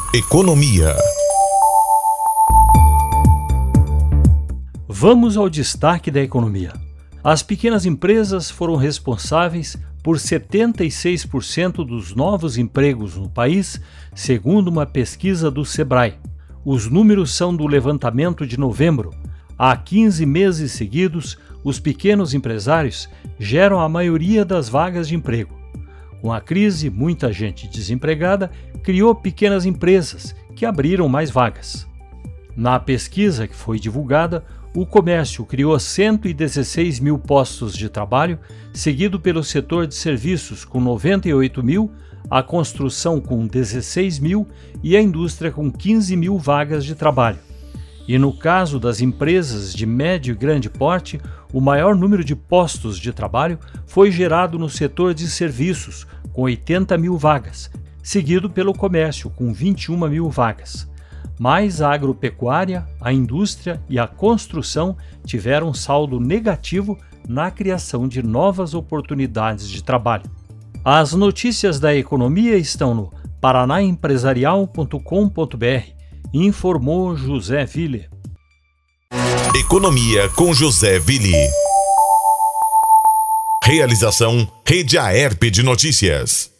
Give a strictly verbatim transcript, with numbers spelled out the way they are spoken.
Economia. Vamos ao destaque da economia. As pequenas empresas foram responsáveis por setenta e seis por cento dos novos empregos no país, segundo uma pesquisa do Sebrae. Os números são do levantamento de novembro. Há quinze meses seguidos, os pequenos empresários geram a maioria das vagas de emprego. Com a crise, muita gente desempregada criou pequenas empresas que abriram mais vagas. Na pesquisa que foi divulgada, o comércio criou cento e dezesseis mil postos de trabalho, seguido pelo setor de serviços com noventa e oito mil, a construção com dezesseis mil e a indústria com quinze mil vagas de trabalho. E no caso das empresas de médio e grande porte, o maior número de postos de trabalho foi gerado no setor de serviços, com oitenta mil vagas, seguido pelo comércio, com vinte e uma mil vagas. Mas a agropecuária, a indústria e a construção tiveram saldo negativo na criação de novas oportunidades de trabalho. As notícias da economia estão no paraná empresarial ponto com ponto b r, informou José Ville. Economia com José Ville. Realização Rede Aerp de Notícias.